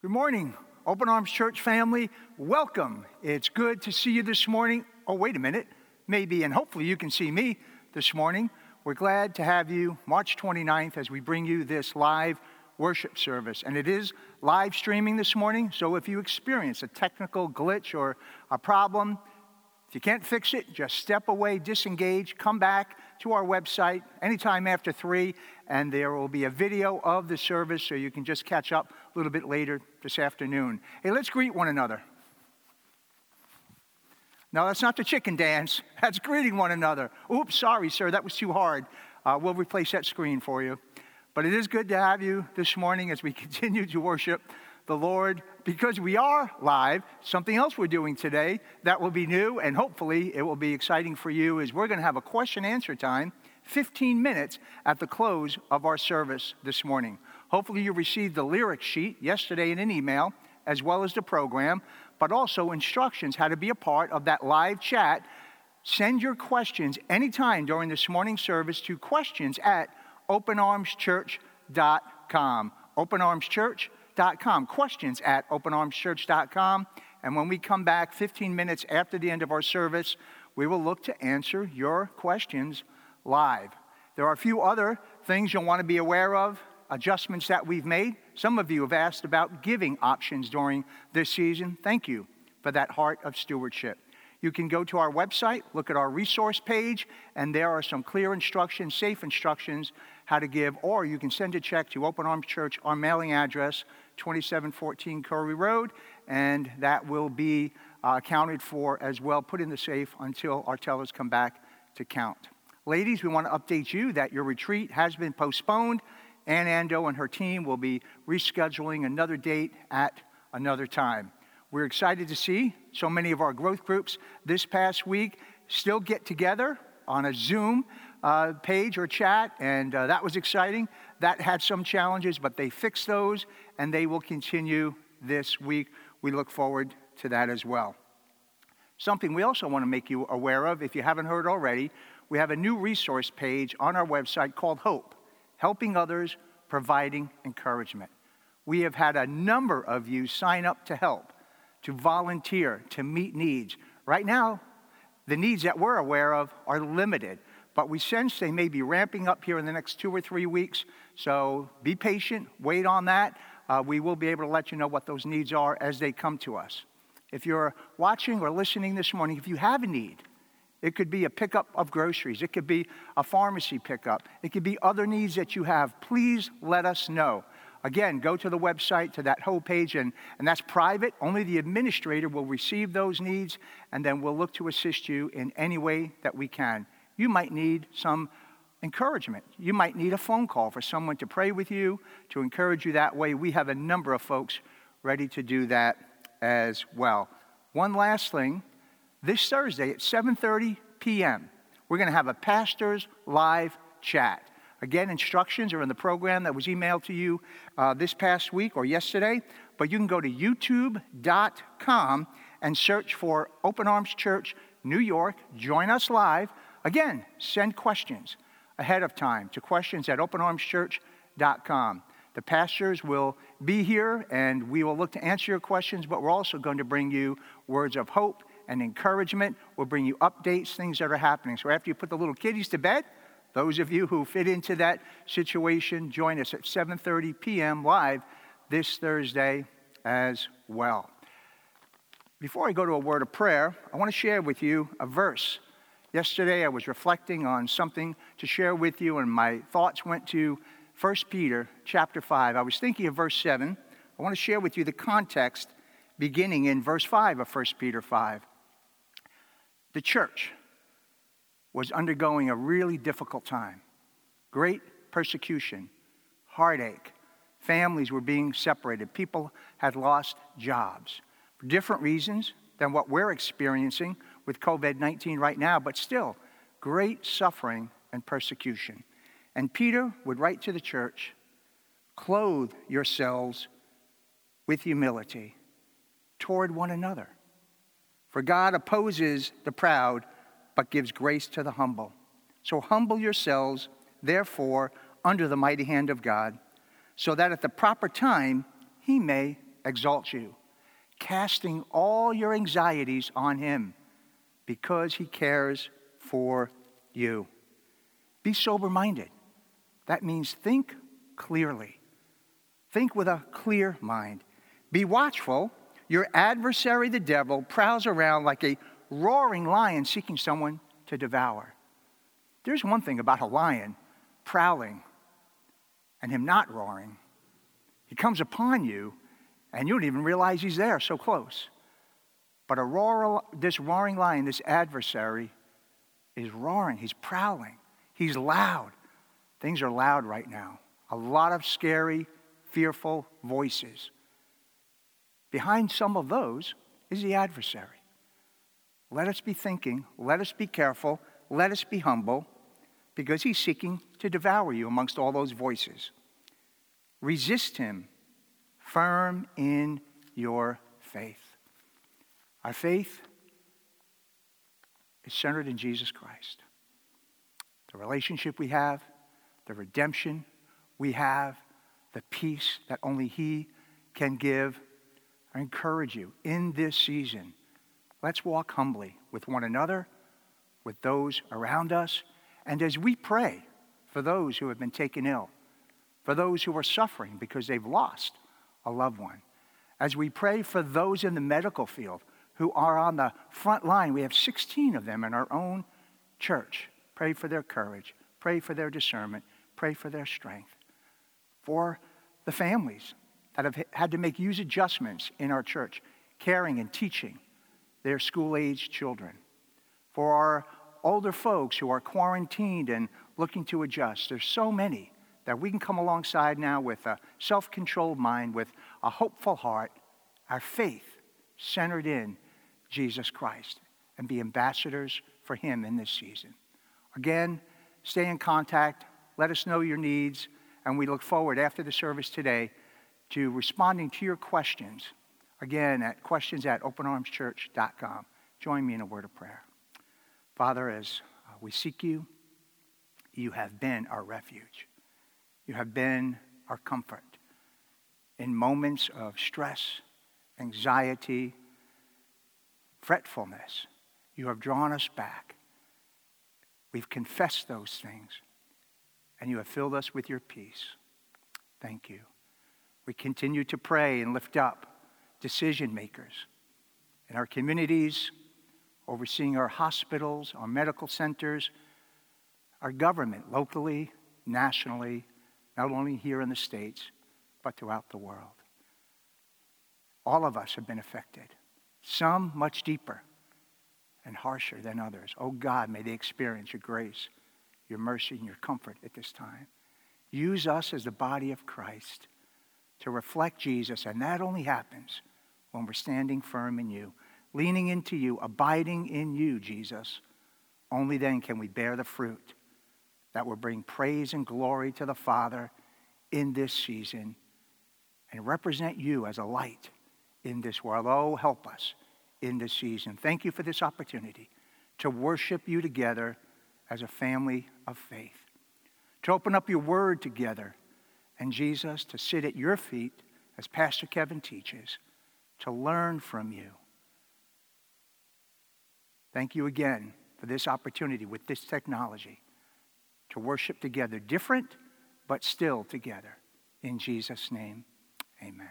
Good morning, Open Arms Church family. Welcome. It's good to see you this morning. Oh, wait a minute. Maybe and hopefully you can see me this morning. We're glad to have you March 29th as we bring you this live worship service. And it is live streaming this morning, so if you experience a technical glitch or a problem, if you can't fix it, just step away, disengage, come back to our website anytime after 3, and there will be a video of the service so you can just catch up a little bit later this afternoon. Hey, let's greet one another. No, that's not the chicken dance. That's greeting one another. Oops, sorry, sir, that was too hard. We'll replace that screen for you. But it is good to have you this morning as we continue to worship the Lord. Because we are live, something else we're doing today that will be new, and hopefully it will be exciting for you, is we're going to have a question-answer time, 15 minutes at the close of our service this morning. Hopefully you received the lyric sheet yesterday in an email, as well as the program, but also instructions how to be a part of that live chat. Send your questions anytime during this morning's service to questions@openarmschurch.com. openarmschurch.com. questions@openarmschurch.com. And when we come back 15 minutes after the end of our service, we will look to answer your questions live. There are a few other things you'll want to be aware of, adjustments that we've made. Some of you have asked about giving options during this season. Thank you for that heart of stewardship. You can go to our website, look at our resource page, and there are some clear instructions, safe instructions, how to give, or you can send a check to Open Arms Church, our mailing address, 2714 Curry Road, and that will be accounted for as well, put in the safe until our tellers come back to count. Ladies, we want to update you that your retreat has been postponed. Ann Ando and her team will be rescheduling another date at another time. We're excited to see so many of our growth groups this past week still get together on a Zoom page or chat, and that was exciting. That had some challenges, but they fixed those, and they will continue this week. We look forward to that as well. Something we also want to make you aware of, if you haven't heard already, we have a new resource page on our website called HOPE, Helping Others, Providing Encouragement. We have had a number of you sign up to help, to volunteer, to meet needs. Right now, the needs that we're aware of are limited, but we sense they may be ramping up here in the next 2 or 3 weeks, so be patient, wait on that. We will be able to let you know what those needs are as they come to us. If you're watching or listening this morning, if you have a need, it could be a pickup of groceries, it could be a pharmacy pickup, it could be other needs that you have, please let us know. Again, go to the website, to that whole page, and that's private. Only the administrator will receive those needs, and then we'll look to assist you in any way that we can. You might need some encouragement. You might need a phone call for someone to pray with you, to encourage you that way. We have a number of folks ready to do that as well. One last thing. This Thursday at 7:30 p.m., we're going to have a pastor's live chat. Again, instructions are in the program that was emailed to you this past week or yesterday, but you can go to youtube.com and search for Open Arms Church New York. Join us live. Again, send questions ahead of time to questions@openarmschurch.com. The pastors will be here, and we will look to answer your questions, but we're also going to bring you words of hope and encouragement. We'll bring you updates, things that are happening. So after you put the little kiddies to bed, those of you who fit into that situation, join us at 7:30 p.m. live this Thursday as well. Before I go to a word of prayer, I want to share with you a verse. Yesterday I was reflecting on something to share with you, and my thoughts went to 1 Peter chapter 5. I was thinking of verse 7. I want to share with you the context beginning in verse 5 of 1 Peter 5. The church was undergoing a really difficult time. Great persecution, heartache. Families were being separated. People had lost jobs for different reasons than what we're experiencing with COVID-19 right now, but still great suffering and persecution. And Peter would write to the church, "Clothe yourselves with humility toward one another. For God opposes the proud, but gives grace to the humble. So humble yourselves, therefore, under the mighty hand of God, so that at the proper time he may exalts you, casting all your anxieties on him because he cares for you. Be sober-minded. That means think clearly. Think with a clear mind. Be watchful. Your adversary, the devil, prowls around like a roaring lion seeking someone to devour. There's one thing about a lion prowling and him not roaring. He comes upon you and you don't even realize he's there, so close. But this roaring lion, this adversary, is roaring. He's prowling. He's loud. Things are loud right now. A lot of scary, fearful voices. Behind some of those is the adversary. Let us be thinking. Let us be careful. Let us be humble, because he's seeking to devour you amongst all those voices. Resist him, firm in your faith. Our faith is centered in Jesus Christ. The relationship we have, the redemption we have, the peace that only he can give. I encourage you in this season, let's walk humbly with one another, with those around us, and as we pray for those who have been taken ill, for those who are suffering because they've lost a loved one, as we pray for those in the medical field who are on the front line. We have 16 of them in our own church. Pray for their courage. Pray for their discernment. Pray for their strength. For the families that have had to make huge adjustments in our church, caring and teaching their school-aged children. For our older folks who are quarantined and looking to adjust. There's so many that we can come alongside now with a self-controlled mind, with a hopeful heart, our faith centered in Jesus Christ, and be ambassadors for him in this season. Again, stay in contact. Let us know your needs, and we look forward after the service today to responding to your questions. Again, at questions@openarmschurch.com. Join me in a word of prayer. Father, as we seek you, you have been our refuge. You have been our comfort. In moments of stress, anxiety, fretfulness, you have drawn us back. We've confessed those things, and you have filled us with your peace. Thank you. We continue to pray and lift up decision makers in our communities, overseeing our hospitals, our medical centers, our government, locally, nationally, not only here in the States, but throughout the world. All of us have been affected, some much deeper and harsher than others. Oh God, may they experience your grace, your mercy, and your comfort at this time. Use us as the body of Christ to reflect Jesus, and that only happens when we're standing firm in you, leaning into you, abiding in you, Jesus. Only then can we bear the fruit that will bring praise and glory to the Father in this season and represent you as a light in this world. Oh, help us in this season. Thank you for this opportunity to worship you together as a family of faith, to open up your word together, and Jesus, to sit at your feet as Pastor Kevin teaches, to learn from you. Thank you again for this opportunity with this technology to worship together, different but still together. In Jesus' name, amen.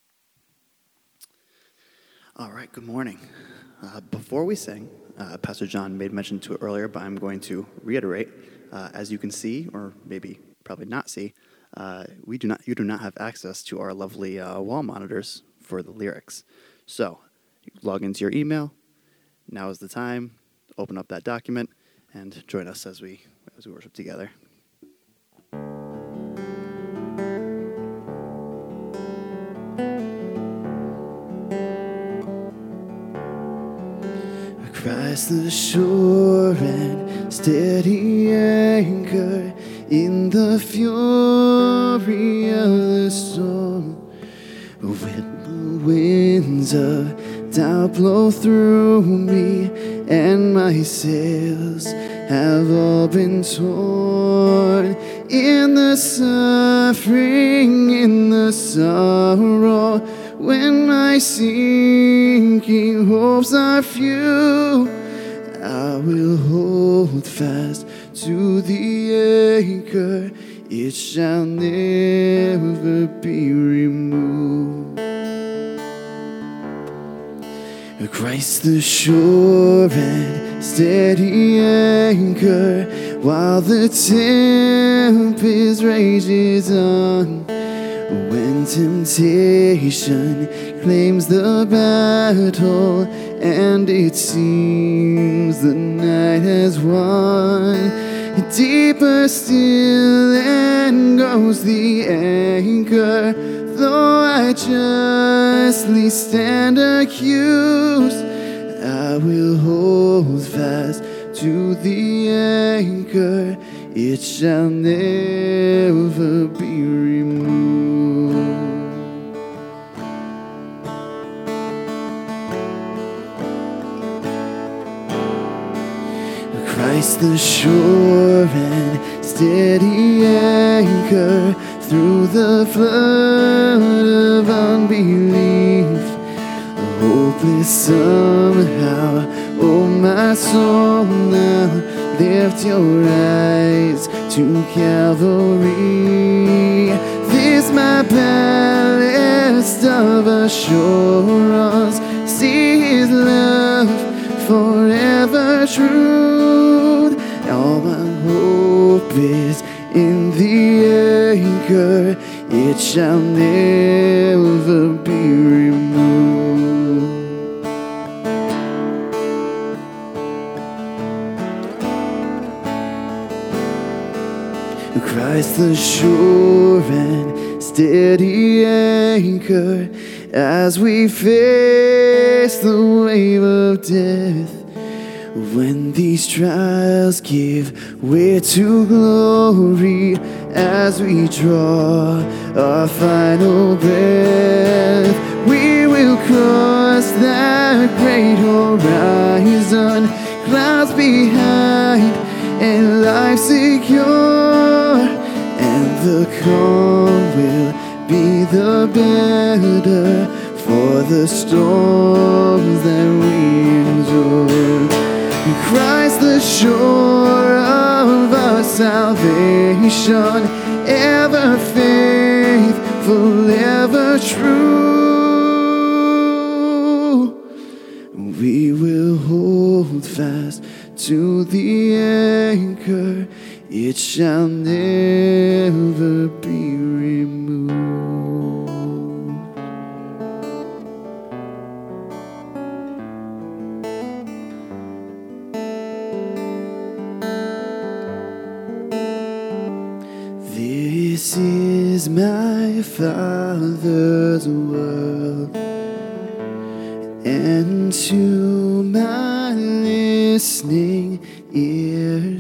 All right, good morning. Before we sing, Pastor John made mention to it earlier, but I'm going to reiterate. As you can see, or maybe probably not see, you do not have access to our lovely wall monitors for the lyrics. So you log into your email. Now is the time. Open up that document and join us as we worship together. Christ the sure and steady anchor in the fury of the storm. When the winds of doubt blow through me and my sails have all been torn, in the suffering, in the sorrow, when my sinking hopes are few. I will hold fast to the anchor, it shall never be removed. Christ the sure and steady anchor, while the tempest rages on. When temptation claims the battle and it seems the night has won, deeper still then goes the anchor, though I justly stand accused. I will hold fast to the anchor, it shall never be removed. Christ the sure and steady anchor, through the flood of unbelief, hopeless somehow. Oh, my soul, now lift your eyes to Calvary. This my ballast of assurance, see His love forever true. All my hope is in the anchor, it shall never be removed. Christ the sure and steady anchor, as we face the wave of death. When these trials give way to glory, as we draw our final breath, we will cross that great horizon, clouds behind and life secure, and the calm will be the better for the storms that we endure. Christ the shore of our salvation, ever faithful, ever true. We will hold fast to the anchor, it shall never be removed. This is my Father's world, and to my listening ears,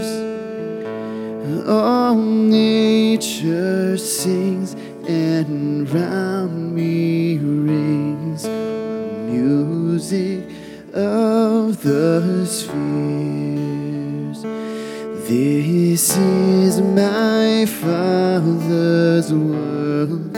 all nature sings, and round me rings music of the spheres. This is my Father's world,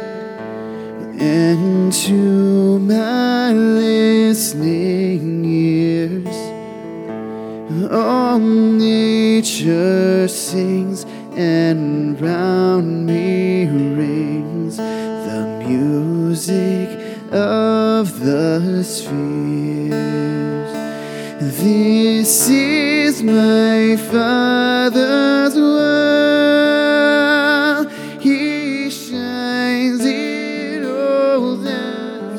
and to my listening ears, all nature sings, and round me rings the music of the spheres. This is my Father's world, He shines in all that's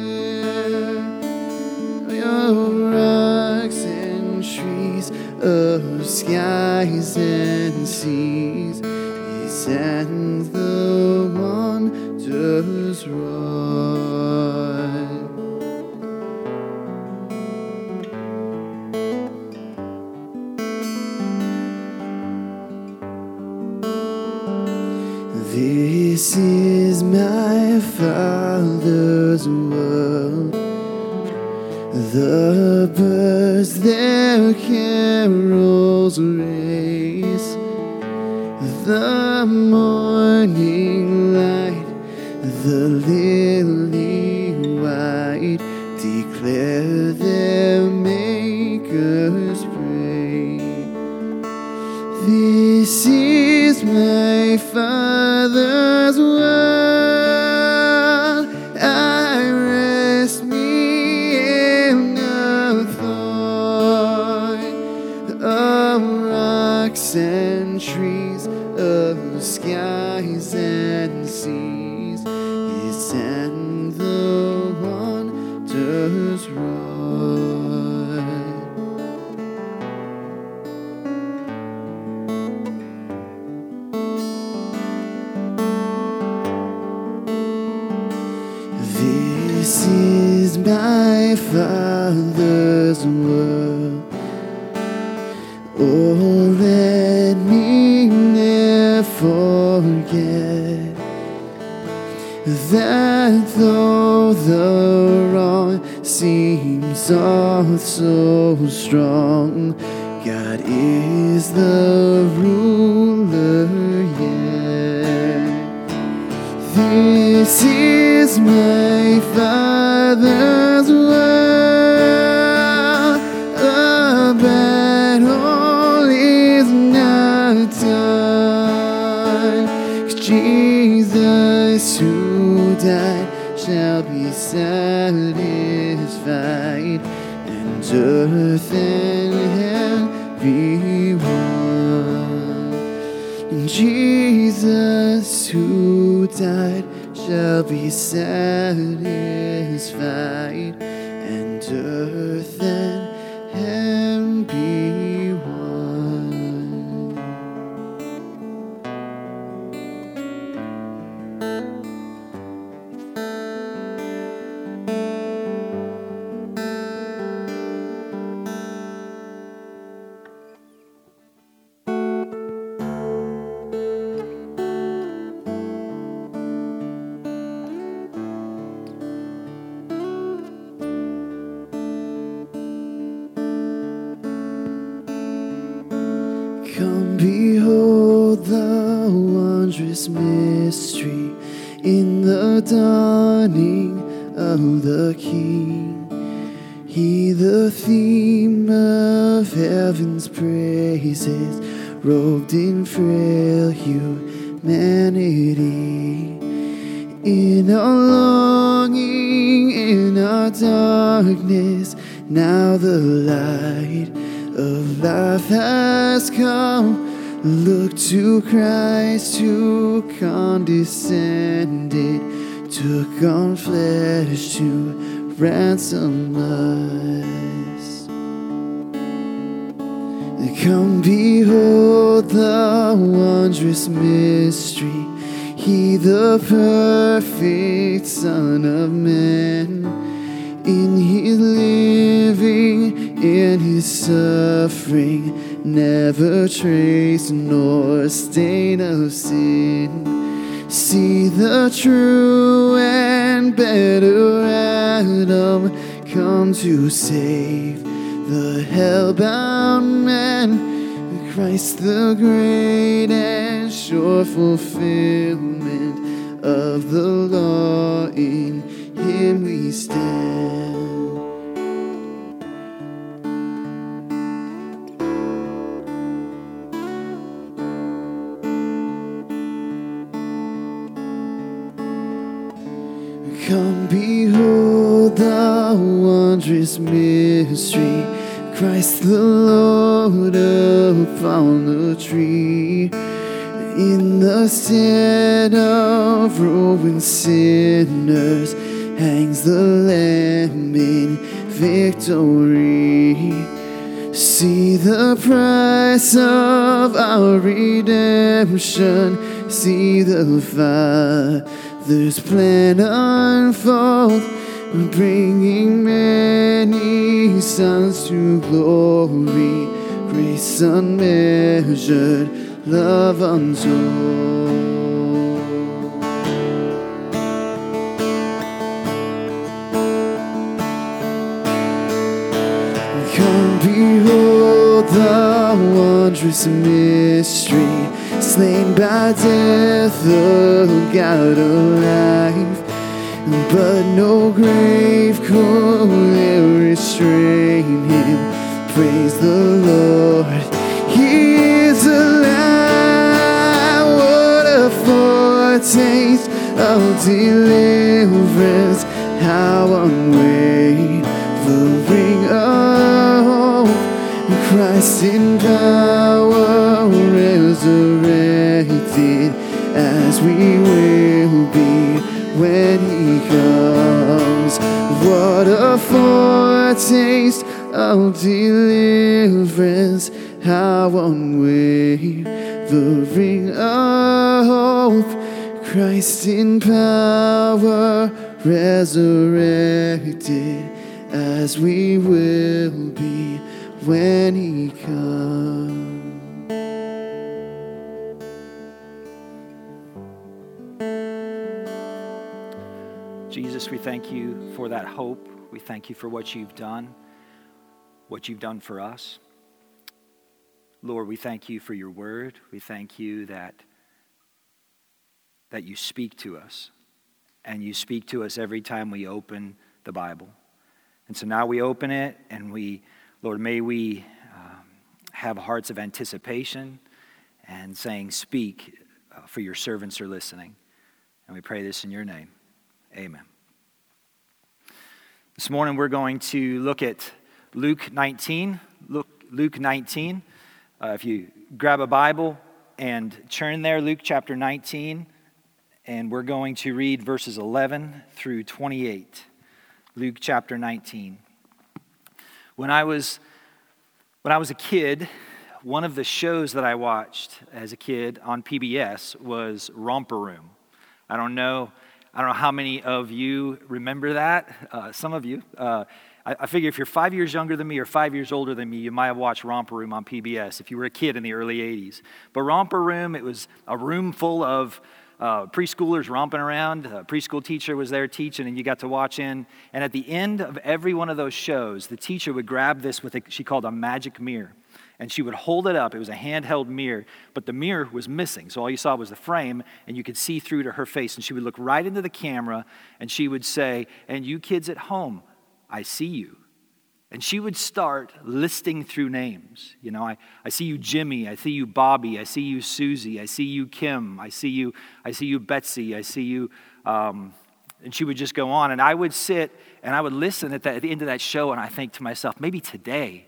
fair. Your rocks and trees, of skies and seas, He sends the wonders wrought. This is my Father's world. The birds their carols raise, the morning light the lily white, declare their Maker's praise. This is my Father's world, I rest me in the thought of rocks and trees, of skies and seas, His and the wonders wrought. This is my Father's world. Oh, let me never forget that though the wrong seems all so strong, God is the ruler yet. This is my Father's world, the battle is not done, 'cause Jesus who died shall be satisfied, and earth and heaven be one. And Jesus who died shall be satisfied, and earth and heaven be one. Come behold the wondrous mystery in the dawning of the King. He, the theme of heaven's praises, robed in frail humanity. In our longing, in our darkness, now the light of life has come. Look to Christ who condescended, took on flesh to ransom us. Come behold the wondrous mystery, He, the perfect Son of Man, in His living, in His suffering, never trace nor stain of sin. See the true and better Adam come to save the hell-bound man. Christ, the great and sure fulfillment of the law, in Him we stand. Come behold the wondrous mystery, Christ the Lord upon the tree. In the stead of ruined sinners hangs the Lamb in victory. See the price of our redemption, see the Father's plan unfold, bringing many sons to glory, grace unmeasured, love untold. Come behold the wondrous mystery, slain by death, the God alive. But no grave could restrain him. Praise the Lord, he is alive. What a foretaste of deliverance, how unwavering of Christ in power, resurrected, as we will be when he comes. What a foretaste of deliverance, how unwavering of Christ in power, resurrected, as we will be when he comes. Jesus, we thank you for that hope. We thank you for what you've done for us. Lord, we thank you for your word. We thank you that you speak to us, and you speak to us every time we open the Bible. And so now we open it, and Lord, may we have hearts of anticipation and saying, speak, for your servants are listening. And we pray this in your name. Amen. This morning we're going to look at Luke 19. Luke 19. If you grab a Bible and turn there, Luke chapter 19, and we're going to read verses 11 through 28. Luke chapter 19. When I was a kid, one of the shows that I watched as a kid on PBS was Romper Room. I don't know how many of you remember that. Some of you. I figure if you're 5 years younger than me or 5 years older than me, you might have watched Romper Room on PBS if you were a kid in the early 80s. But Romper Room, it was a room full of preschoolers romping around. A preschool teacher was there teaching, and you got to watch in. And at the end of every one of those shows, the teacher would grab this she called a magic mirror. And she would hold it up. It was a handheld mirror, but the mirror was missing. So all you saw was the frame, and you could see through to her face. And she would look right into the camera, and she would say, "And you kids at home, I see you." And she would start listing through names. You know, I see you Jimmy, I see you Bobby, I see you Susie, I see you Kim, I see you Betsy, I see you, and she would just go on. And I would sit and I would listen at the end of that show, and I think to myself, maybe today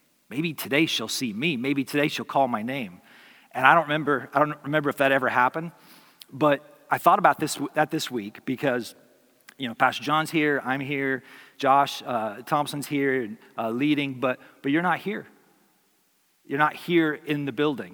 she'll see me. Maybe today she'll call my name. And I don't remember if that ever happened, but I thought about this week because, you know, Pastor John's here, I'm here, Josh Thompson's here leading, but you're not here. You're not here in the building.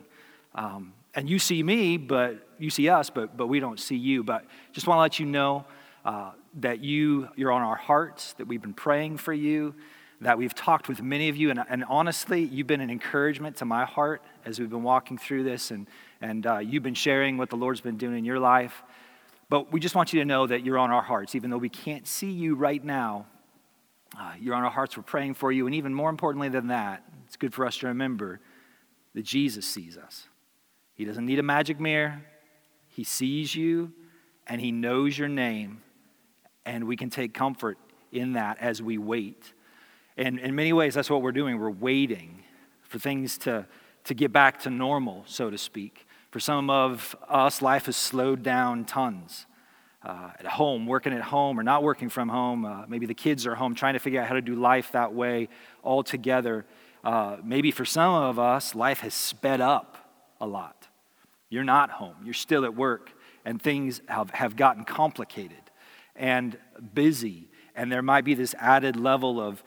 And you see me, but you see us, but we don't see you. But just want to let you know that you're on our hearts, that we've been praying for you, that we've talked with many of you, and honestly, you've been an encouragement to my heart as we've been walking through this, and you've been sharing what the Lord's been doing in your life. But we just want you to know that you're on our hearts. Even though we can't see you right now, you're on our hearts. We're praying for you, and even more importantly than that, it's good for us to remember that Jesus sees us. He doesn't need a magic mirror. He sees you, and he knows your name, and we can take comfort in that as we wait. And in many ways, that's what we're doing. We're waiting for things to get back to normal, so to speak. For some of us, life has slowed down tons. At home, working at home or not working from home. Maybe the kids are home trying to figure out how to do life that way all together. Maybe for some of us, life has sped up a lot. You're not home. You're still at work, and things have gotten complicated and busy. And there might be this added level of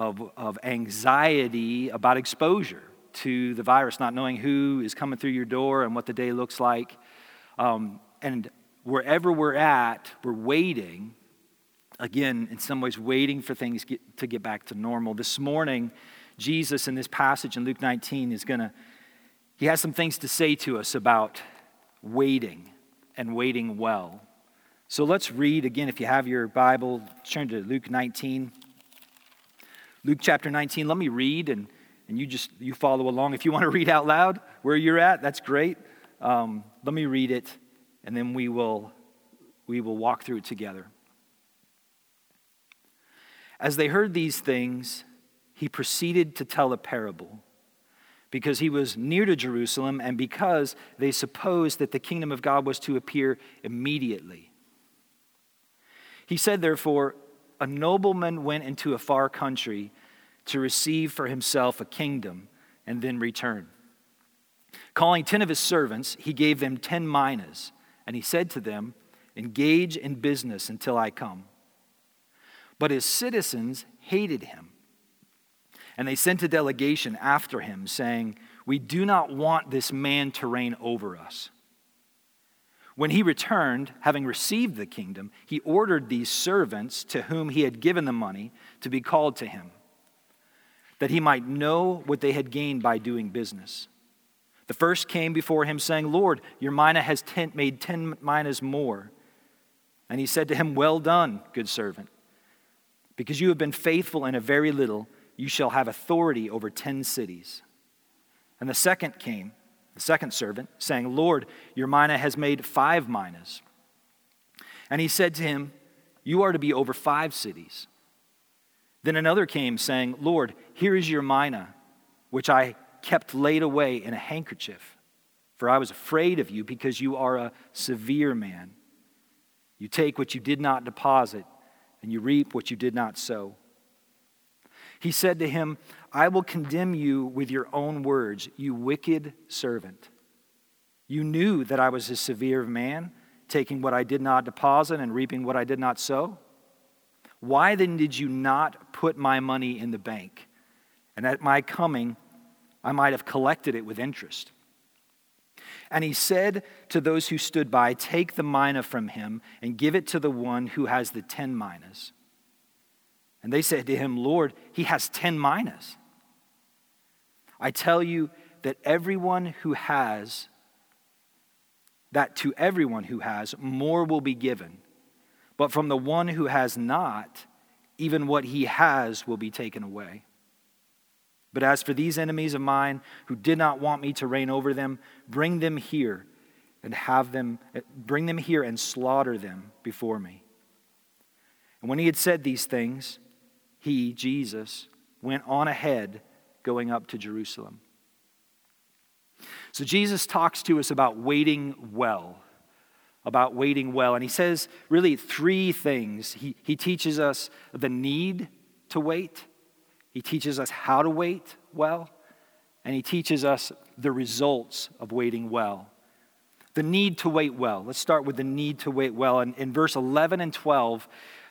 anxiety about exposure to the virus, not knowing who is coming through your door and what the day looks like. And wherever we're at, we're waiting, again, in some ways, waiting for things to get back to normal. This morning, Jesus, in this passage in Luke 19, he has some things to say to us about waiting and waiting well. So let's read again. If you have your Bible, turn to Luke 19. Luke chapter 19, let me read, and you follow along. If you want to read out loud where you're at, that's great. let me read it, and then we will walk through it together. As they heard these things, he proceeded to tell a parable, because he was near to Jerusalem and because they supposed that the kingdom of God was to appear immediately. He said, therefore, a nobleman went into a far country to receive for himself a kingdom and then return. Calling 10 of his servants, he gave them 10 minas, and he said to them, engage in business until I come. But his citizens hated him, and they sent a delegation after him, saying, we do not want this man to reign over us. When he returned, having received the kingdom, he ordered these servants to whom he had given the money to be called to him, that he might know what they had gained by doing business. The first came before him, saying, Lord, your mina has made 10 minas more. And he said to him, well done, good servant. Because you have been faithful in a very little, you shall have authority over 10 cities. And the second came, the second servant, saying, Lord, your mina has made 5 minas. And he said to him, you are to be over 5 cities. Then another came, saying, Lord, here is your mina, which I kept laid away in a handkerchief. For I was afraid of you, because you are a severe man. You take what you did not deposit, and you reap what you did not sow. He said to him, I will condemn you with your own words, you wicked servant. You knew that I was a severe man, taking what I did not deposit and reaping what I did not sow. Why then did you not put my money in the bank? And at my coming, I might have collected it with interest. And he said to those who stood by, take the mina from him and give it to the one who has the 10 minas. And they said to him, Lord, he has 10 minas. I tell you that to everyone who has, more will be given. But from the one who has not, even what he has will be taken away. But as for these enemies of mine who did not want me to reign over them, bring them here and slaughter them before me. And when he had said these things, he, Jesus, went on ahead, going up to Jerusalem. So Jesus talks to us about waiting well. And he says really 3 things. He teaches us the need to wait. He teaches us how to wait well. And he teaches us the results of waiting well. The need to wait well. Let's start with the need to wait well. And in verse 11 and 12,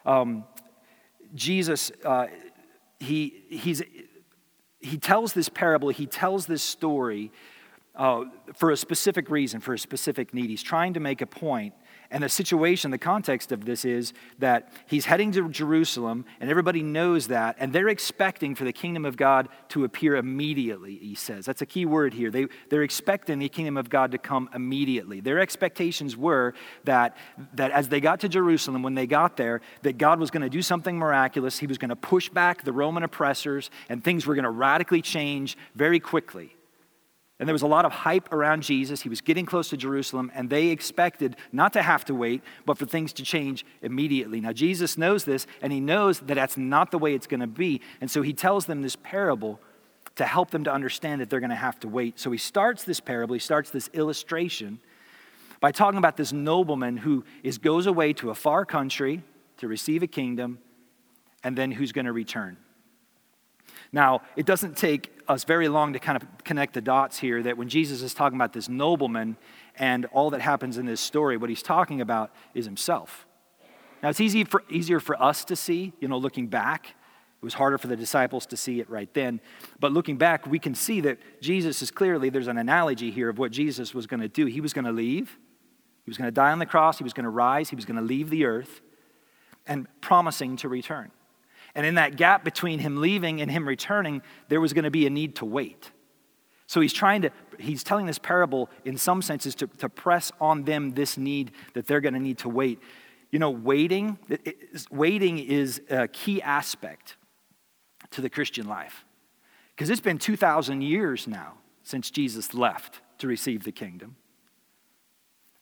Jesus, he tells this parable, he tells this story for a specific reason, for a specific need. He's trying to make a point. And the situation, the context of this is that he's heading to Jerusalem, and everybody knows that, and they're expecting for the kingdom of God to appear immediately, he says. That's a key word here. They're expecting the kingdom of God to come immediately. Their expectations were that as they got to Jerusalem, when they got there, that God was going to do something miraculous. He was going to push back the Roman oppressors, and things were going to radically change very quickly. And there was a lot of hype around Jesus. He was getting close to Jerusalem, and they expected not to have to wait, but for things to change immediately. Now, Jesus knows this, and he knows that that's not the way it's going to be. And so he tells them this parable to help them to understand that they're going to have to wait. So he starts this parable, he starts this illustration by talking about this nobleman who goes away to a far country to receive a kingdom, and then who's going to return. Now, it doesn't take us very long to kind of connect the dots here that when Jesus is talking about this nobleman and all that happens in this story, what he's talking about is himself. Now, it's easier for us to see, looking back. It was harder for the disciples to see it right then. But looking back, we can see that Jesus is there's an analogy here of what Jesus was going to do. He was going to leave. He was going to die on the cross. He was going to rise. He was going to leave the earth and promising to return. And in that gap between him leaving and him returning, there was going to be a need to wait. So he's telling this parable in some senses to press on them this need that they're going to need to wait. Waiting is a key aspect to the Christian life. Because it's been 2,000 years now since Jesus left to receive the kingdom.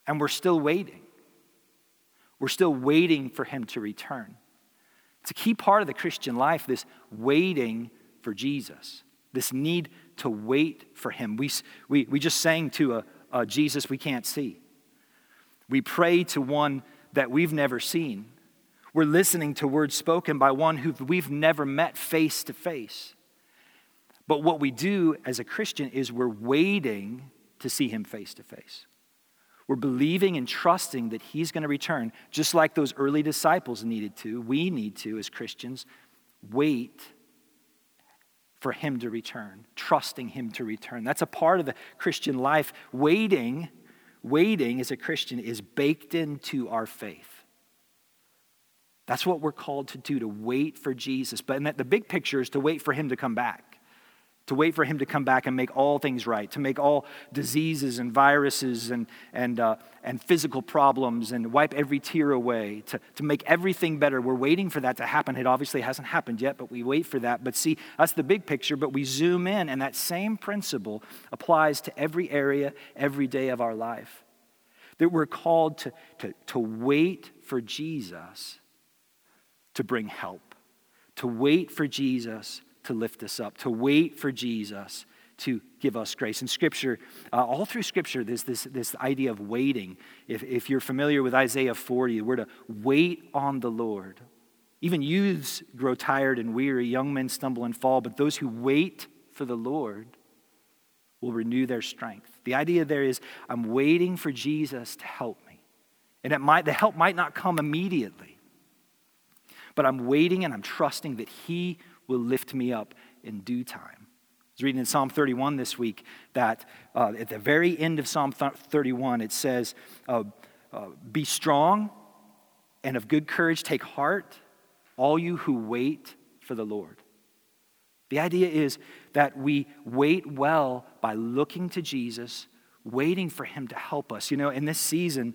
And we're still waiting. We're still waiting for him to return. It's a key part of the Christian life, this waiting for Jesus, this need to wait for him. We just sang to a Jesus we can't see. We pray to one that we've never seen. We're listening to words spoken by one who we've never met face to face. But what we do as a Christian is we're waiting to see him face to face. We're believing and trusting that he's going to return, just like those early disciples needed to. We need to, as Christians, wait for him to return, trusting him to return. That's a part of the Christian life. Waiting as a Christian is baked into our faith. That's what we're called to do, to wait for Jesus. But the big picture is to wait for him to come back. To wait for him to come back and make all things right, to make all diseases and viruses and physical problems and wipe every tear away, to make everything better. We're waiting for that to happen. It obviously hasn't happened yet, but we wait for that. But see, that's the big picture, but we zoom in, and that same principle applies to every area, every day of our life. That we're called to wait for Jesus to bring help, to wait for Jesus to lift us up, to wait for Jesus to give us grace. In Scripture, all through Scripture, there's this idea of waiting. If you're familiar with Isaiah 40, we're to wait on the Lord. Even youths grow tired and weary, young men stumble and fall, but those who wait for the Lord will renew their strength. The idea there is, I'm waiting for Jesus to help me. And the help might not come immediately, but I'm waiting and I'm trusting that he will lift me up in due time. I was reading in Psalm 31 this week that at the very end of Psalm 31, it says, be strong and of good courage, take heart, all you who wait for the Lord. The idea is that we wait well by looking to Jesus, waiting for him to help us. You know, in this season,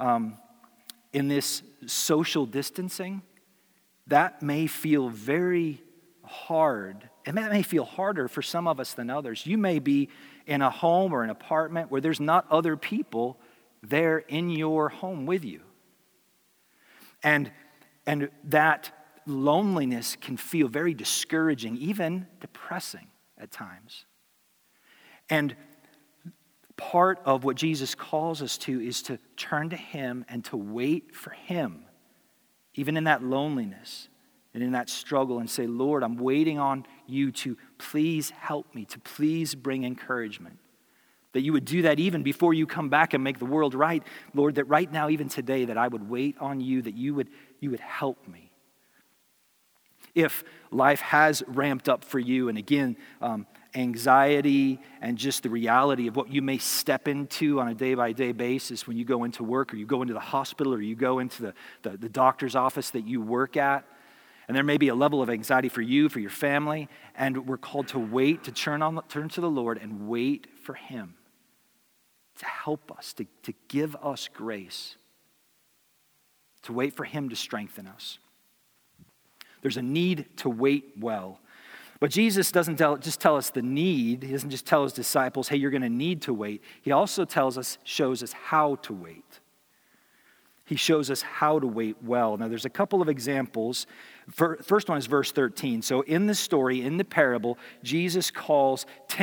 in this social distancing, that may feel very hard, and that may feel harder for some of us than others. You may be in a home or an apartment where there's not other people there in your home with you. And that loneliness can feel very discouraging, even depressing at times. And part of what Jesus calls us to is to turn to him and to wait for him, even in that loneliness and in that struggle, and say, Lord, I'm waiting on you to please help me, to please bring encouragement. That you would do that even before you come back and make the world right. Lord, that right now, even today, that I would wait on you, that you would help me. If life has ramped up for you, and again, anxiety and just the reality of what you may step into on a day-by-day basis when you go into work, or you go into the hospital, or you go into the doctor's office that you work at, and there may be a level of anxiety for you, for your family, and we're called to wait, to turn to the Lord and wait for him to help us, to give us grace, to wait for him to strengthen us. There's a need to wait well. But Jesus doesn't just tell us the need. He doesn't just tell his disciples, hey, you're going to need to wait. He also shows us how to wait. He shows us how to wait well. Now, there's a couple of examples. First one is verse 13. So in the story, in the parable, Jesus calls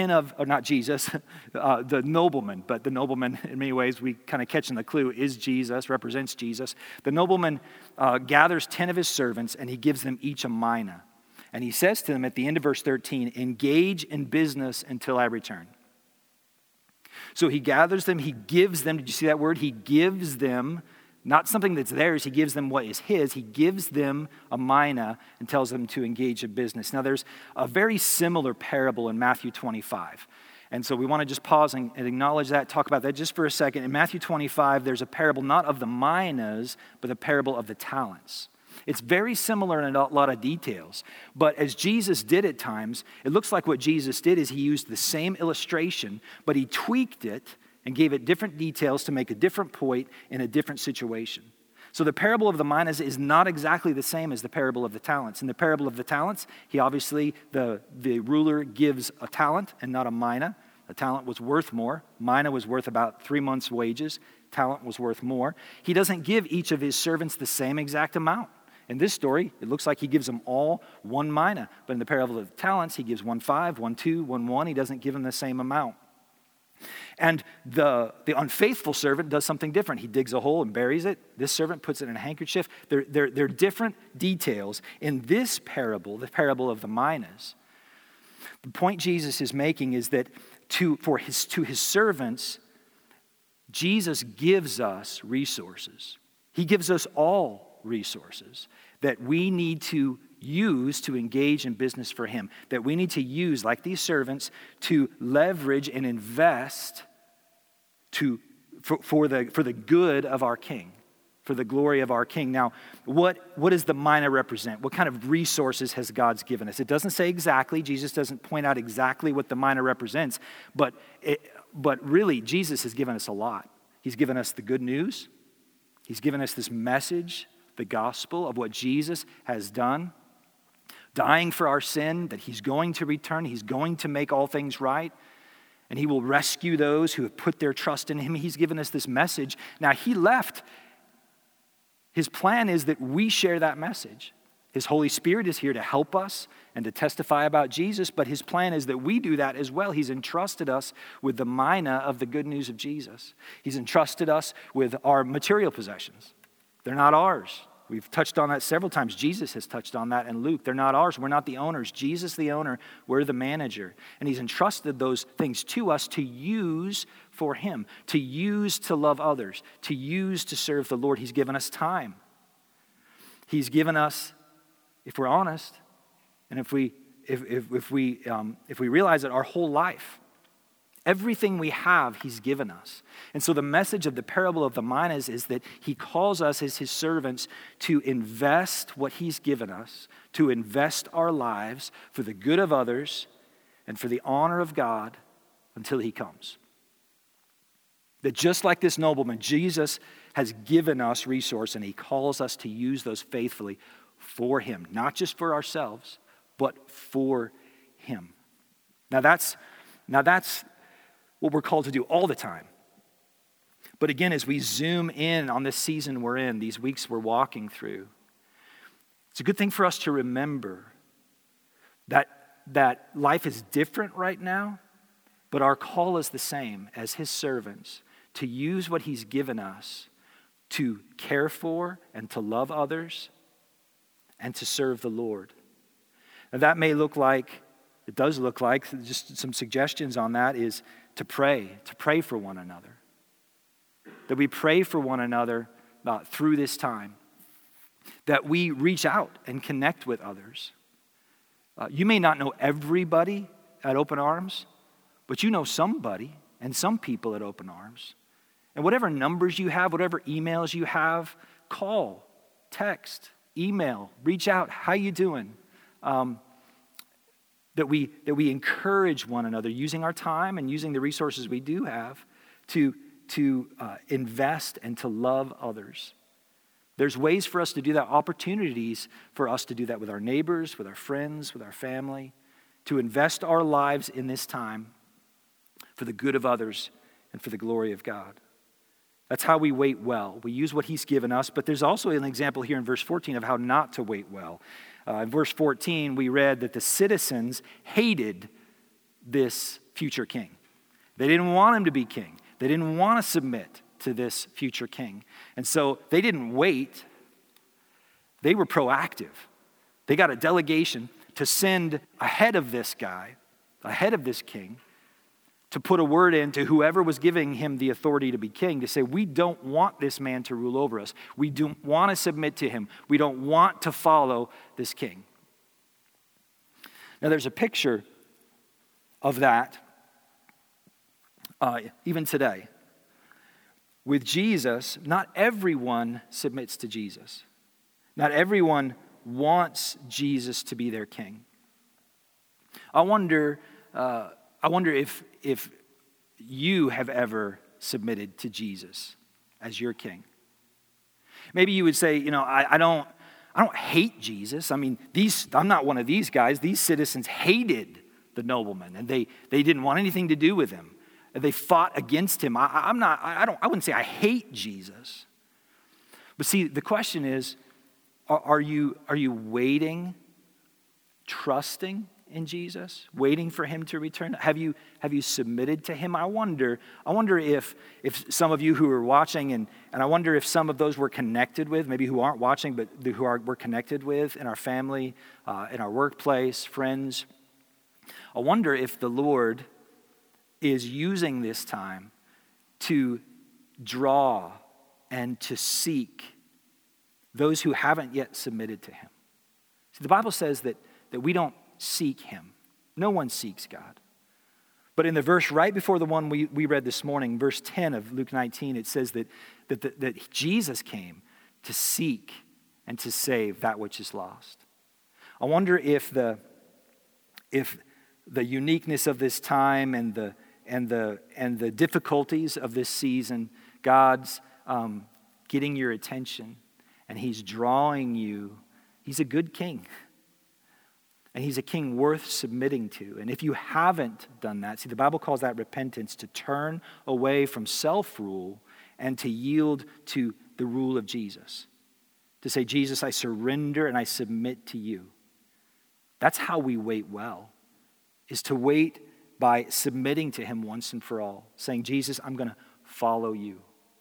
the nobleman. But the nobleman, in many ways, we kind of catch in the clue, is Jesus, represents Jesus. The nobleman gathers 10 of his servants, and he gives them each a mina. And he says to them at the end of verse 13, engage in business until I return. So he gathers them, he gives them, did you see that word? He gives them not something that's theirs, he gives them what is his. He gives them a mina and tells them to engage in business. Now there's a very similar parable in Matthew 25. And so we want to just pause and acknowledge that, talk about that just for a second. In Matthew 25, there's a parable not of the minas, but the parable of the talents. It's very similar in a lot of details. But as Jesus did at times, it looks like what Jesus did is he used the same illustration, but he tweaked it and gave it different details to make a different point in a different situation. So the parable of the minas is not exactly the same as the parable of the talents. In the parable of the talents, the ruler gives a talent and not a mina. A talent was worth more. Mina was worth about 3 months' wages. talent was worth more. He doesn't give each of his servants the same exact amount. In this story, it looks like he gives them all 1 mina. But in the parable of the talents, he gives 1 5, 1 2, 1 1. He doesn't give them the same amount. And the unfaithful servant does something different. He digs a hole and buries it. This servant puts it in a handkerchief. They're different details. In this parable, the parable of the minas, the point Jesus is making is that to his servants, Jesus gives us resources. He gives us all resources that we need to use to engage in business for him, that we need to use, like these servants, to leverage and invest for the good of our King, for the glory of our King. Now, what does the mina represent? What kind of resources has God given us? It doesn't say exactly. Jesus doesn't point out exactly what the mina represents, but really, Jesus has given us a lot. He's given us the good news. He's given us this message, the gospel of what Jesus has done, dying for our sin, that he's going to return, he's going to make all things right, and he will rescue those who have put their trust in him. He's given us this message. Now, he left. His plan is that we share that message. His Holy Spirit is here to help us and to testify about Jesus, but his plan is that we do that as well. He's entrusted us with the mina of the good news of Jesus. He's entrusted us with our material possessions. They're not ours. We've touched on that several times. Jesus has touched on that in Luke. They're not ours. We're not the owners. Jesus the owner. We're the manager. And he's entrusted those things to us to use for him, to use to love others, to use to serve the Lord. He's given us time. He's given us, if we're honest, and if we realize it, our whole life, everything we have, he's given us. And so the message of the parable of the minas is that he calls us as his servants to invest what he's given us, to invest our lives for the good of others and for the honor of God until he comes. That just like this nobleman, Jesus has given us resource and he calls us to use those faithfully for him, not just for ourselves, but for him. Now that's what we're called to do all the time. But again, as we zoom in on this season we're in, these weeks we're walking through, it's a good thing for us to remember that life is different right now, but our call is the same as his servants, to use what he's given us to care for and to love others and to serve the Lord. Now that may look like, it does look like, just some suggestions on that is to pray for one another. That we pray for one another through this time. That we reach out and connect with others. You may not know everybody at Open Arms, but you know somebody and some people at Open Arms. And whatever numbers you have, whatever emails you have, call, text, email, reach out. How you doing? That we encourage one another using our time and using the resources we do have to invest and to love others. There's ways for us to do that, opportunities for us to do that with our neighbors, with our friends, with our family, to invest our lives in this time for the good of others and for the glory of God. That's how we wait well. We use what he's given us, but there's also an example here in verse 14 of how not to wait well. In verse 14, we read that the citizens hated this future king. They didn't want him to be king. They didn't want to submit to this future king. And so they didn't wait. They were proactive. They got a delegation to send ahead of this guy, ahead of this king, to put a word in to whoever was giving him the authority to be king, to say, we don't want this man to rule over us. We don't want to submit to him. We don't want to follow this king. Now there's a picture of that even today. With Jesus, not everyone submits to Jesus. Not everyone wants Jesus to be their king. I wonder if you have ever submitted to Jesus as your king. Maybe you would say, I don't hate Jesus. I mean, I'm not one of these guys. These citizens hated the nobleman, and they didn't want anything to do with him. they fought against him. I wouldn't say I hate Jesus. But see, the question is, are you waiting, trusting in Jesus, waiting for him to return? Have you submitted to him? I wonder if some of you who are watching, and I wonder if some of those we're connected with, maybe who aren't watching, but we're connected with in our family, in our workplace, friends. I wonder if the Lord is using this time to draw and to seek those who haven't yet submitted to him. See, the Bible says that we don't seek him. No one seeks God. But in the verse right before the one we read this morning, verse 10 of Luke 19, it says that Jesus came to seek and to save that which is lost. I wonder if the uniqueness of this time and the difficulties of this season, God's getting your attention, and he's drawing you. He's a good king. And he's a king worth submitting to. And if you haven't done that, see, the Bible calls that repentance, to turn away from self-rule and to yield to the rule of Jesus. To say, Jesus, I surrender and I submit to you. That's how we wait well, is to wait by submitting to him once and for all, saying, Jesus, I'm going to follow you.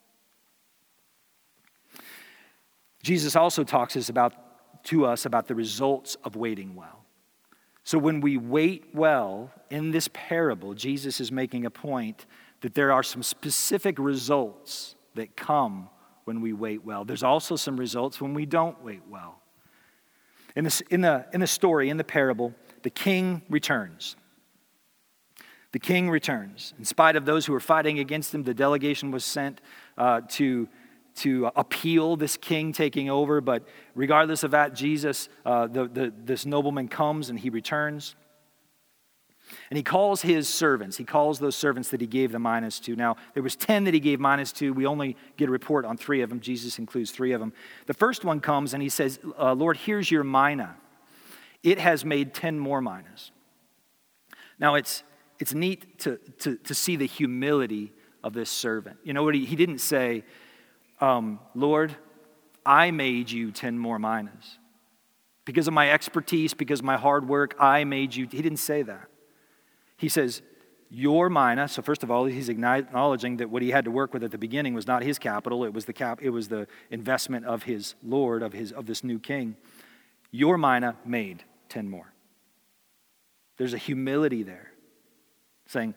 Jesus also talks to us about the results of waiting well. So when we wait well in this parable, Jesus is making a point that there are some specific results that come when we wait well. There's also some results when we don't wait well. In the story, in the parable, the king returns. The king returns. In spite of those who were fighting against him, the delegation was sent to appeal this king taking over. But regardless of that, Jesus, this nobleman comes and he returns. And he calls his servants. He calls those servants that he gave the minas to. Now, there was 10 that he gave minas to. We only get a report on 3 of them. Jesus includes 3 of them. The first one comes and he says, Lord, here's your mina. It has made 10 more minas. Now, it's neat to see the humility of this servant. You know what? He didn't say, Lord, I made you 10 more minas. Because of my expertise, because of my hard work, I made you. He didn't say that. He says, your mina. So first of all, he's acknowledging that what he had to work with at the beginning was not his capital. It was the investment of his Lord, of this new king. Your mina made 10 more. There's a humility there. Saying,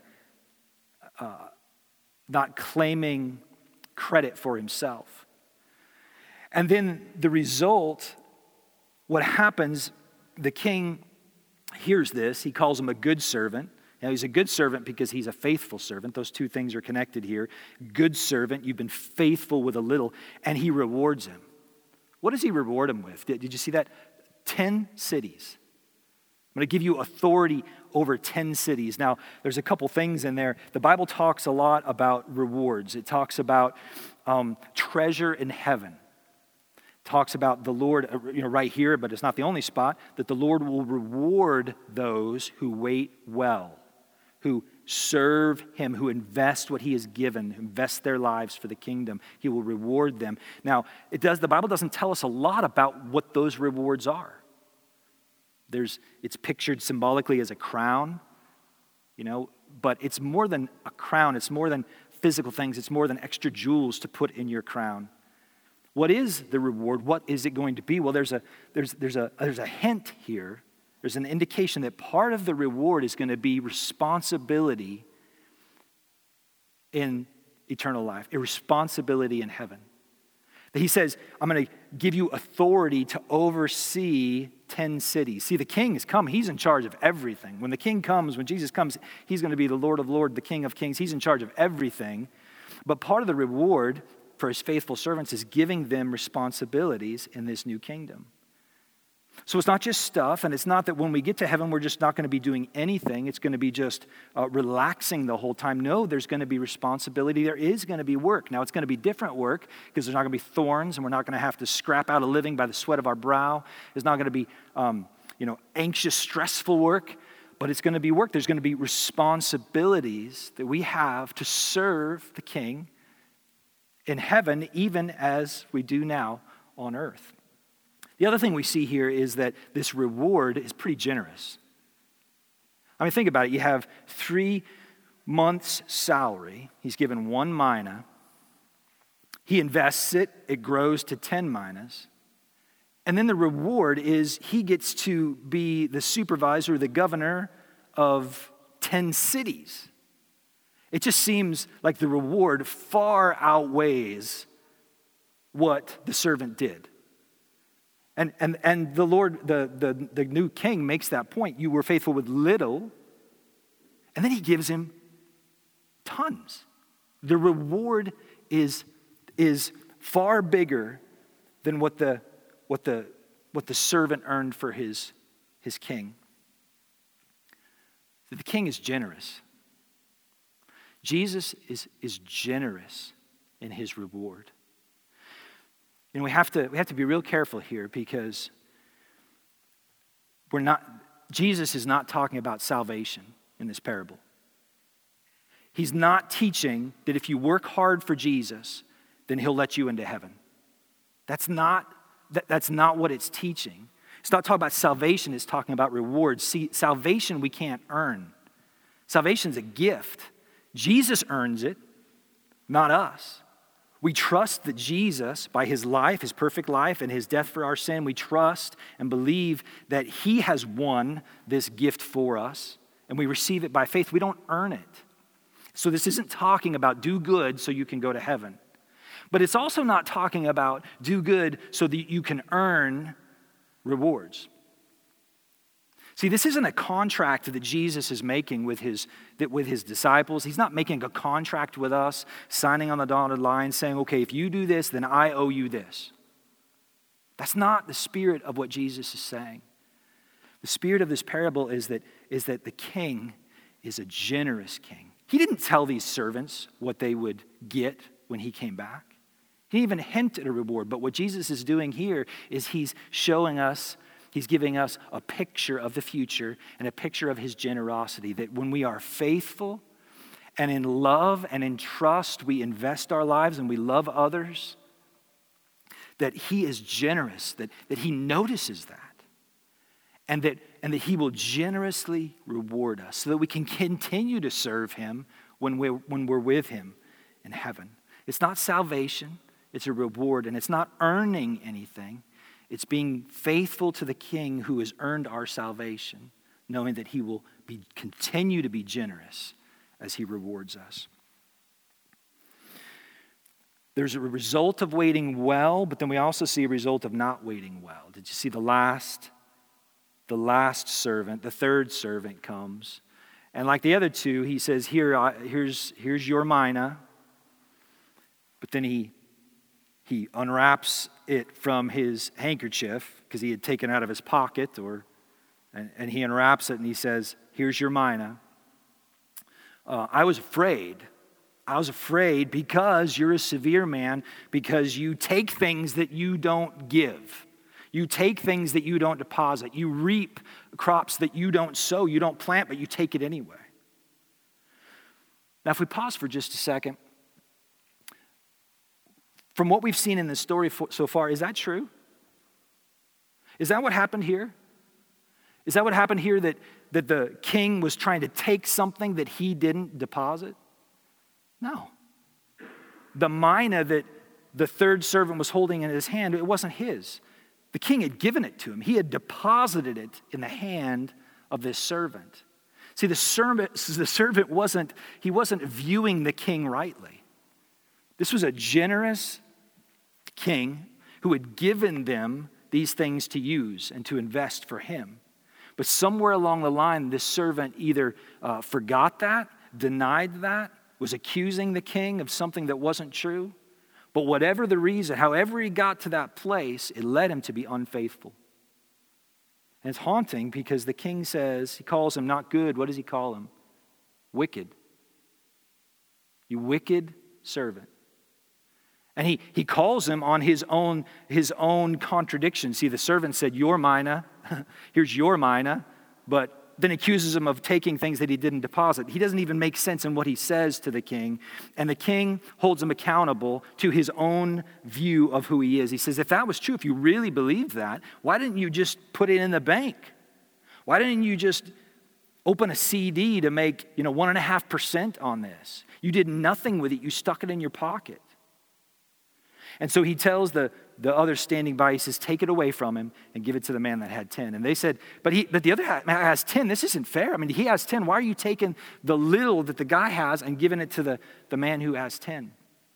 not claiming credit for himself. And then the result, what happens, the king hears this. He calls him a good servant. Now, he's a good servant because he's a faithful servant. Those two things are connected here. Good servant, you've been faithful with a little, and he rewards him. What does he reward him with? Did you see that? 10 cities. I'm going to give you authority over 10 cities. Now, there's a couple things in there. The Bible talks a lot about rewards. It talks about treasure in heaven. It talks about the Lord, right here, but it's not the only spot, that the Lord will reward those who wait well, who serve him, who invest what he has given, invest their lives for the kingdom. He will reward them. Now, the Bible doesn't tell us a lot about what those rewards are. It's pictured symbolically as a crown, but it's more than a crown. It's more than physical things. It's more than extra jewels to put in your crown. What is the reward? What is it going to be? Well, there's a hint here. There's an indication that part of the reward is going to be responsibility in eternal life, a responsibility in heaven. He says, I'm going to give you authority to oversee 10 cities. See, the king has come. He's in charge of everything. When the king comes, when Jesus comes, he's going to be the Lord of Lords, the King of Kings. He's in charge of everything. But part of the reward for his faithful servants is giving them responsibilities in this new kingdom. So it's not just stuff, and it's not that when we get to heaven, we're just not going to be doing anything. It's going to be just relaxing the whole time. No, there's going to be responsibility. There is going to be work. Now, it's going to be different work because there's not going to be thorns, and we're not going to have to scrap out a living by the sweat of our brow. It's not going to be, anxious, stressful work. but it's going to be work. There's going to be responsibilities that we have to serve the King in heaven, even as we do now on earth. The other thing we see here is that this reward is pretty generous. I mean, think about it. You have 3 months' salary. He's given 1 mina. He invests it. It grows to 10 minas. And then the reward is he gets to be the supervisor, the governor of 10 cities. It just seems like the reward far outweighs what the servant did. And the Lord, the new king makes that point. You were faithful with little, and then he gives him tons. The reward is far bigger than what the servant earned for his king. The king is generous. Jesus is generous in his reward. And we have to be real careful here, because Jesus is not talking about salvation in this parable. He's not teaching that if you work hard for Jesus, then he'll let you into heaven. That's not what it's teaching. It's not talking about salvation, it's talking about rewards. See, salvation we can't earn. Salvation's a gift. Jesus earns it, not us. We trust that Jesus, by his life, his perfect life, and his death for our sin, we trust and believe that he has won this gift for us, and we receive it by faith. We don't earn it. So this isn't talking about do good so you can go to heaven. But it's also not talking about do good so that you can earn rewards. See, this isn't a contract that Jesus is making with his disciples. He's not making a contract with us, signing on the dotted line, saying, okay, if you do this, then I owe you this. That's not the spirit of what Jesus is saying. The spirit of this parable is that the king is a generous king. He didn't tell these servants what they would get when he came back. He didn't even hint at a reward. But what Jesus is doing here is he's showing us, he's giving us a picture of the future and a picture of his generosity, that when we are faithful and in love and in trust, we invest our lives and we love others, that he is generous, that he notices that, and that he will generously reward us so that we can continue to serve him when we're with him in heaven. It's not salvation, it's a reward, and it's not earning anything. It's being faithful to the King who has earned our salvation, knowing that he will continue to be generous as he rewards us. There's a result of waiting well, but then we also see a result of not waiting well. Did you see the last servant, the third servant comes, and like the other two, he says, here's your mina, but then he unwraps it from his handkerchief because he had taken out of his pocket, and he unwraps it and he says, here's your mina. I was afraid because you're a severe man, because you take things that you don't give. You take things that you don't deposit. You reap crops that you don't sow. You don't plant, but you take it anyway. Now, if we pause for just a second, from what we've seen in this story so far, is that true? Is that what happened here? Is that what happened here, that the king was trying to take something that he didn't deposit? No. The mina that the third servant was holding in his hand, it wasn't his. The king had given it to him. He had deposited it in the hand of this servant. See, the servant wasn't viewing the king rightly. This was a generous king who had given them these things to use and to invest for him. But somewhere along the line, this servant either forgot that, denied that, was accusing the king of something that wasn't true. But whatever the reason, however he got to that place, it led him to be unfaithful. And it's haunting because the king says, he calls him not good. What does he call him? Wicked. You wicked servant. And he calls him on his own contradiction. See, the servant said, your mina, here's your mina, but then accuses him of taking things that he didn't deposit. He doesn't even make sense in what he says to the king. And the king holds him accountable to his own view of who he is. He says, if that was true, if you really believed that, why didn't you just put it in the bank? Why didn't you just open a CD to make 1.5% on this? You did nothing with it. You stuck it in your pocket. And so he tells the other standing by, he says, take it away from him and give it to the man that had 10. And they said, but the other man has 10. This isn't fair. I mean, he has 10. Why are you taking the little that the guy has and giving it to the man who has 10?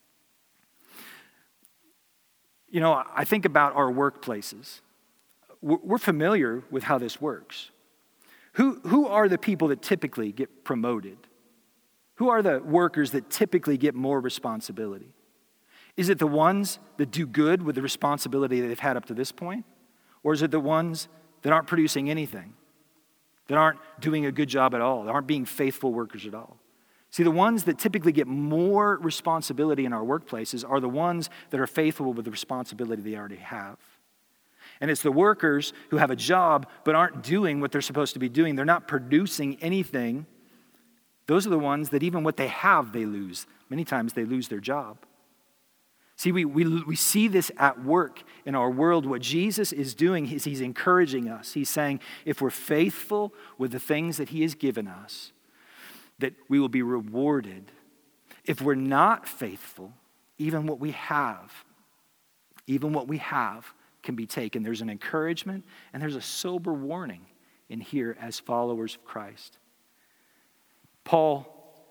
I think about our workplaces. We're familiar with how this works. Who are the people that typically get promoted? Who are the workers that typically get more responsibility? Is it the ones that do good with the responsibility that they've had up to this point? Or is it the ones that aren't producing anything, that aren't doing a good job at all, that aren't being faithful workers at all? See, the ones that typically get more responsibility in our workplaces are the ones that are faithful with the responsibility they already have. And it's the workers who have a job but aren't doing what they're supposed to be doing. They're not producing anything. Those are the ones that even what they have, they lose. Many times they lose their job. See, we see this at work in our world. What Jesus is doing is he's encouraging us. He's saying if we're faithful with the things that he has given us, that we will be rewarded. If we're not faithful, even what we have can be taken. There's an encouragement and there's a sober warning in here as followers of Christ. Paul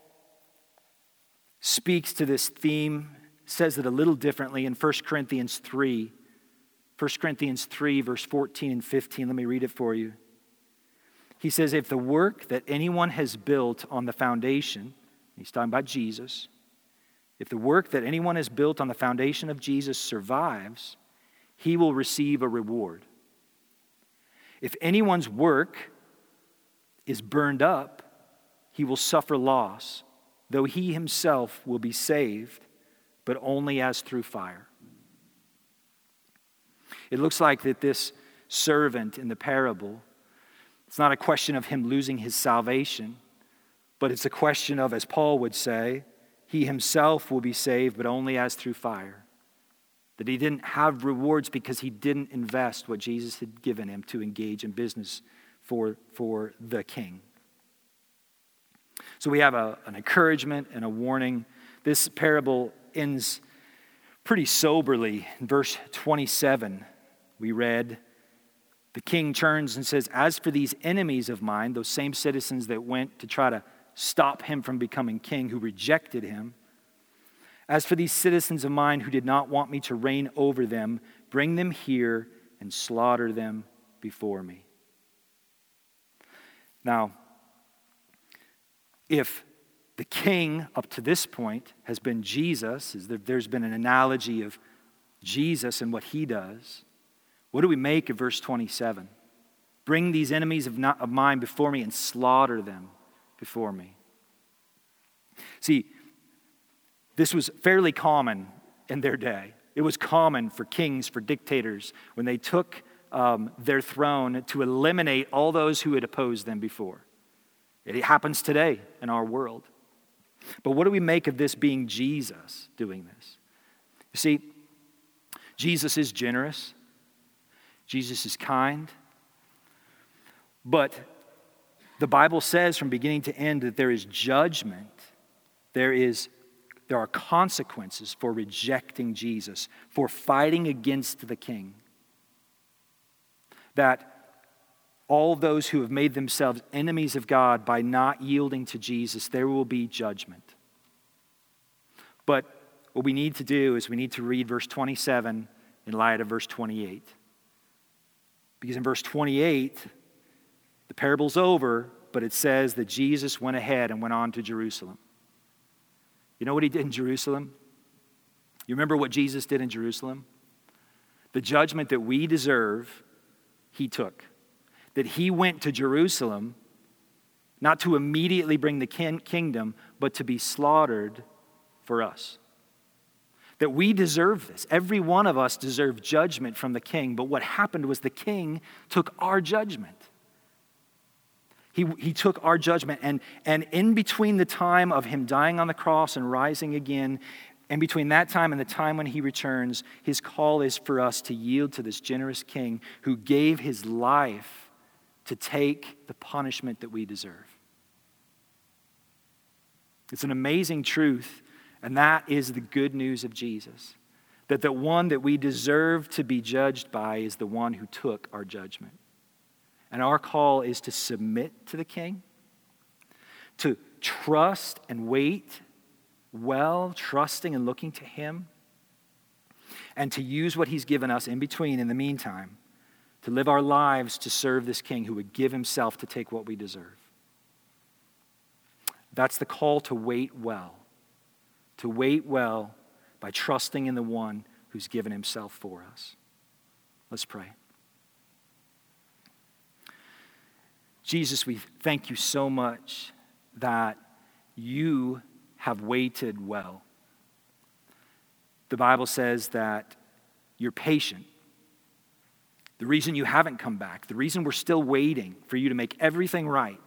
speaks to this theme, says it a little differently in 1 Corinthians 3. 1 Corinthians 3, verse 14 and 15. Let me read it for you. He says, if the work that anyone has built on the foundation, he's talking about Jesus, if the work that anyone has built on the foundation of Jesus survives, he will receive a reward. If anyone's work is burned up, he will suffer loss, though he himself will be saved, but only as through fire. It looks like that this servant in the parable, it's not a question of him losing his salvation, but it's a question of, as Paul would say, he himself will be saved, but only as through fire. That he didn't have rewards because he didn't invest what Jesus had given him to engage in business for the king. So we have an encouragement and a warning. This parable ends pretty soberly. In verse 27, we read, the king turns and says, as for these enemies of mine, those same citizens that went to try to stop him from becoming king, who rejected him, as for these citizens of mine who did not want me to reign over them, bring them here and slaughter them before me. Now, if the king up to this point has been Jesus, there's been an analogy of Jesus and what he does, what do we make of verse 27? Bring these enemies of mine before me and slaughter them before me. See, this was fairly common in their day. It was common for kings, for dictators, when they took their throne to eliminate all those who had opposed them before. It happens today in our world. But what do we make of this being Jesus doing this? You see, Jesus is generous. Jesus is kind. But the Bible says from beginning to end that there is judgment. There are consequences for rejecting Jesus, for fighting against the king. That all those who have made themselves enemies of God by not yielding to Jesus, there will be judgment. But what we need to do is we need to read verse 27 in light of verse 28. Because in verse 28, the parable's over, but it says that Jesus went ahead and went on to Jerusalem. You know what he did in Jerusalem? You remember what Jesus did in Jerusalem? The judgment that we deserve, he took. That he went to Jerusalem, not to immediately bring the kingdom, but to be slaughtered for us. That we deserve this. Every one of us deserved judgment from the king, but what happened was the king took our judgment. He took our judgment. And in between the time of him dying on the cross and rising again, and between that time and the time when he returns, his call is for us to yield to this generous king who gave his life to take the punishment that we deserve. It's an amazing truth, and that is the good news of Jesus. That the one that we deserve to be judged by is the one who took our judgment. And our call is to submit to the king, to trust and wait well, trusting and looking to him, and to use what he's given us in between, in the meantime, to live our lives to serve this king who would give himself to take what we deserve. That's the call to wait well. To wait well by trusting in the one who's given himself for us. Let's pray. Jesus, we thank you so much that you have waited well. The Bible says that you're patient. The reason you haven't come back, the reason we're still waiting for you to make everything right,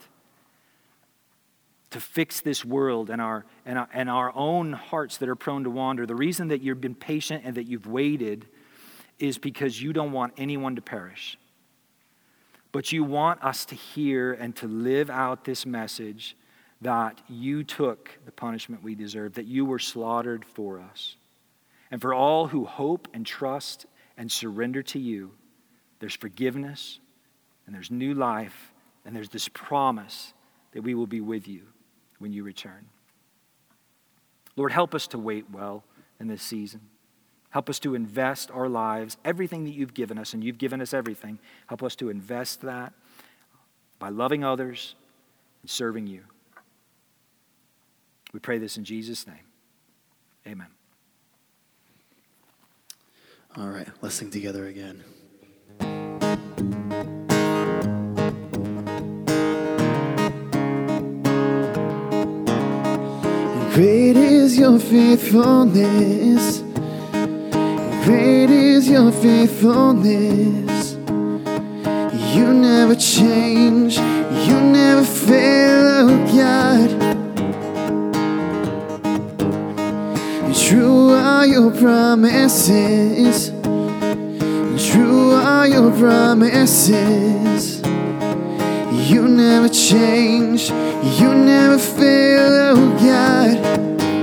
to fix this world and our own hearts that are prone to wander, the reason that you've been patient and that you've waited is because you don't want anyone to perish. But you want us to hear and to live out this message that you took the punishment we deserve, that you were slaughtered for us. And for all who hope and trust and surrender to you, there's forgiveness and there's new life and there's this promise that we will be with you when you return. Lord, help us to wait well in this season. Help us to invest our lives, everything that you've given us, and you've given us everything. Help us to invest that by loving others and serving you. We pray this in Jesus' name. Amen. All right, let's sing together again. Great is your faithfulness. Great is your faithfulness. You never change. You never fail, oh God. True are your promises. True are your promises. You never change. You never fail, oh God.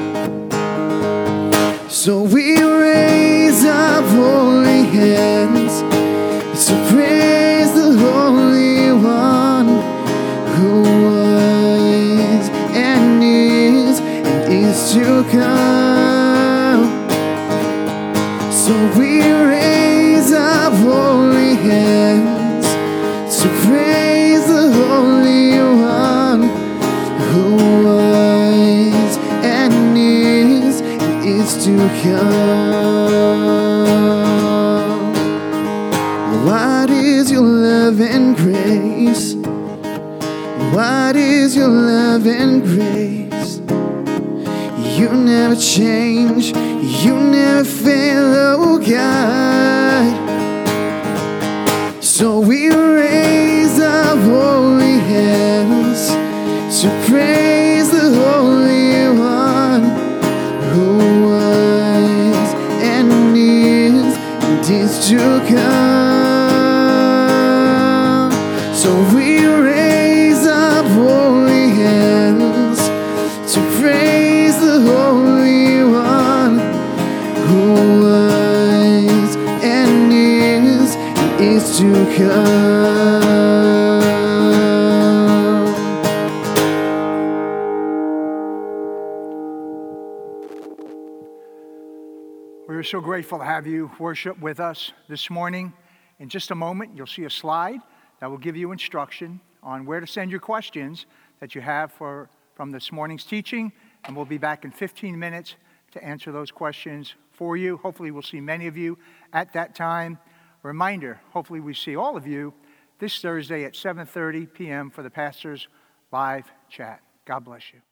So we raise up holy hands to praise the Holy One who was and is to come. So we raise up holy hands to praise the Holy One who was and is to come. What is your love and grace? What is your love and grace? You never change, you never fail, oh God. So we raise up holy hands to praise the Holy One who was and is to come. So we raise up holy hands to praise the Holy One who was and is to come. We're so grateful to have you worship with us this morning. In just a moment, you'll see a slide that will give you instruction on where to send your questions that you have from this morning's teaching, and we'll be back in 15 minutes to answer those questions for you. Hopefully, we'll see many of you at that time. A reminder, hopefully we see all of you this Thursday at 7:30 p.m. for the pastor's live chat. God bless you.